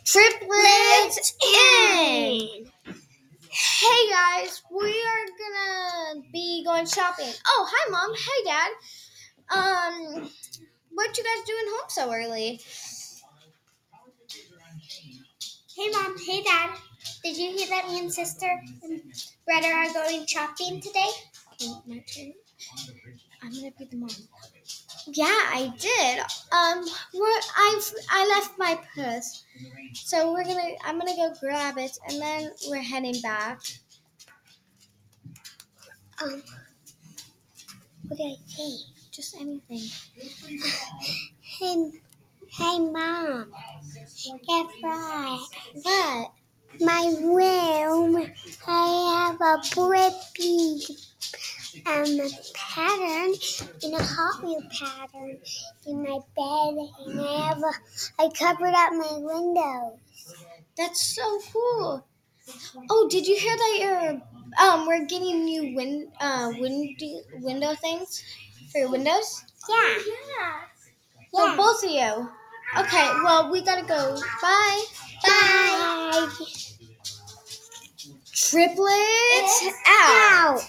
Triplets in! Hey guys, we are gonna be going shopping. Oh, hi Mom. Hey Dad. What you guys doing home so early? Hey Mom, hey Dad. Did you hear that me and sister and brother are going shopping today? Okay, my turn. I'm gonna be the mom. Yeah, I did. I left my purse, so I'm gonna go grab it, and then we're heading back. What did I say? Just anything. Hey Mom. Guess what? What? My room, I have a bricky pattern in a Hot Wheel pattern in my bed, and I covered up my windows. That's so cool. Oh, did you hear that we're getting new window things for your windows? Yeah. For both of you. Okay, well, we gotta go. Bye. Bye. Triplets out.